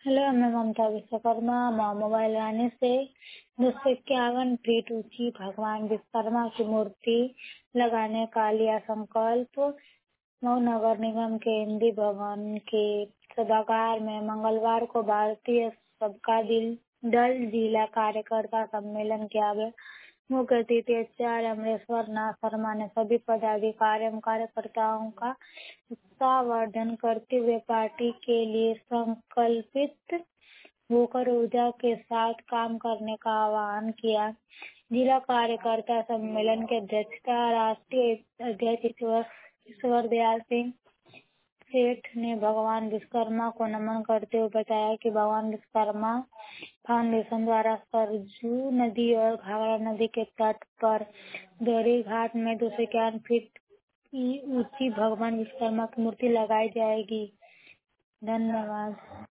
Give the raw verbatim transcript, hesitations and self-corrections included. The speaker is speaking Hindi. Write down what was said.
हेलो, मैं ममता विश्वकर्मा माँ मोबाइल रानी से दो सौ इक्यावन फीट ऊंची भगवान विश्वकर्मा की मूर्ति लगाने का लिया संकल्प। मऊ नगर निगम के हिंदी भवन के सभागार में मंगलवार को भारतीय सबका दिल दल जिला कार्यकर्ता सम्मेलन किया गया। मुख्य अतिथि आचार्य अमरेश्वर नाथ शर्मा ने सभी पदाधिकारी एवं कार्यकर्ताओं का उत्साहवर्धन करते हुए पार्टी के लिए संकल्पित होकर ऊर्जा के साथ काम करने का आह्वान किया। जिला कार्यकर्ता सम्मेलन की अध्यक्षता राष्ट्रीय अध्यक्ष ईश्वर ईश्वर दयाल सिंह सेठ ने भगवान विश्वकर्मा को नमन करते हुए बताया कि भगवान विश्वकर्मा फाउंडेशन द्वारा सरजू नदी और घाघरा नदी के तट पर गौरी घाट में दो सौ इक्यावन फीट की ऊंची भगवान विश्वकर्मा की मूर्ति लगाई जाएगी। धन्यवाद।